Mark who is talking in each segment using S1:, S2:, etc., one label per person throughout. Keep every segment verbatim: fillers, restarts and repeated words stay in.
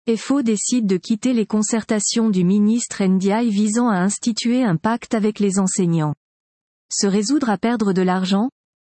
S1: F O décide de quitter les concertations du ministre Ndiaye visant à instituer un pacte avec les enseignants. Se résoudre à perdre de l'argent?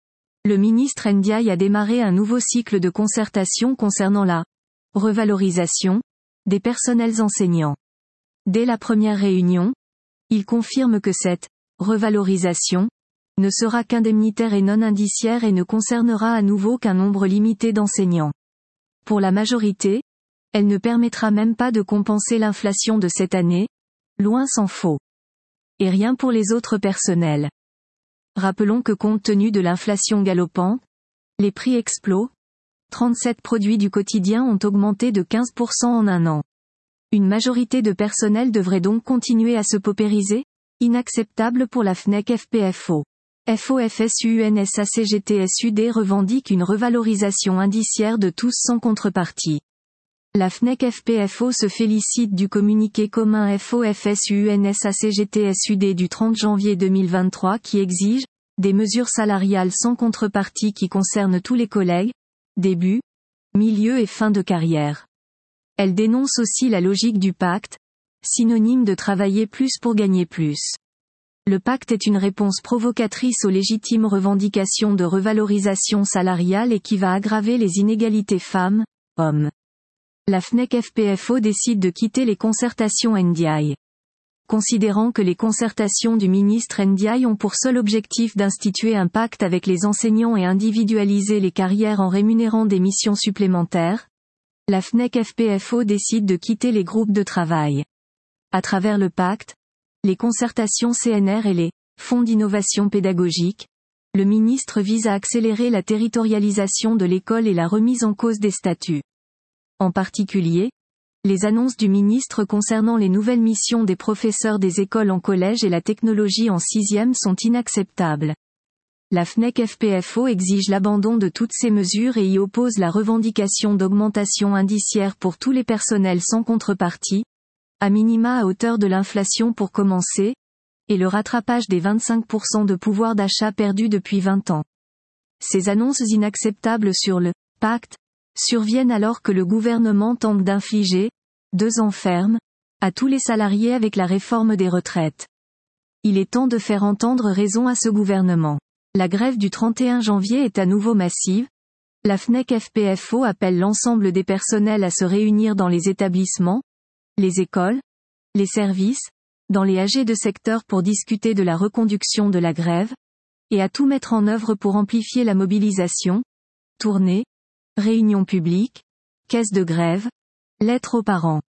S1: Le ministre Ndiaye a démarré un nouveau cycle de concertation concernant la revalorisation des personnels enseignants. Dès la première réunion, il confirme que cette revalorisation ne sera qu'indemnitaire et non indiciaire et ne concernera à nouveau qu'un nombre limité d'enseignants. Pour la majorité, elle ne permettra même pas de compenser l'inflation de cette année, loin s'en faut. Et rien pour les autres personnels. Rappelons que compte tenu de l'inflation galopante, les prix explosent. trente-sept produits du quotidien ont augmenté de quinze pour cent en un an. Une majorité de personnel devrait donc continuer à se paupériser? Inacceptable pour la FNEC F P F O. F O F S U N S A C G T S U D revendique une revalorisation indiciaire de tous sans contrepartie. La FNEC F P F O se félicite du communiqué commun F O F S U N S A C G T S U D du trente janvier deux mille vingt-trois qui exige des mesures salariales sans contrepartie qui concernent tous les collègues, début, milieu et fin de carrière. Elle dénonce aussi la logique du pacte, synonyme de travailler plus pour gagner plus. Le pacte est une réponse provocatrice aux légitimes revendications de revalorisation salariale et qui va aggraver les inégalités femmes-hommes. La FNEC F P F O décide de quitter les concertations Ndiaye. Considérant que les concertations du ministre Ndiaye ont pour seul objectif d'instituer un pacte avec les enseignants et individualiser les carrières en rémunérant des missions supplémentaires, la FNEC F P F O décide de quitter les groupes de travail. À travers le pacte, les concertations C N R et les fonds d'innovation pédagogique, le ministre vise à accélérer la territorialisation de l'école et la remise en cause des statuts. En particulier, les annonces du ministre concernant les nouvelles missions des professeurs des écoles en collège et la technologie en sixième sont inacceptables. La FNEC F P F O exige l'abandon de toutes ces mesures et y oppose la revendication d'augmentation indiciaire pour tous les personnels sans contrepartie, à minima à hauteur de l'inflation pour commencer, et le rattrapage des vingt-cinq pour cent de pouvoir d'achat perdu depuis vingt ans. Ces annonces inacceptables sur le pacte surviennent alors que le gouvernement tente d'infliger deux ans fermes à tous les salariés avec la réforme des retraites. Il est temps de faire entendre raison à ce gouvernement. La grève du trente et un janvier est à nouveau massive. La FNEC F P F O appelle l'ensemble des personnels à se réunir dans les établissements, les écoles, les services, dans les A G de secteur pour discuter de la reconduction de la grève, et à tout mettre en œuvre pour amplifier la mobilisation, tournées, réunions publiques, caisses de grève, lettres aux parents.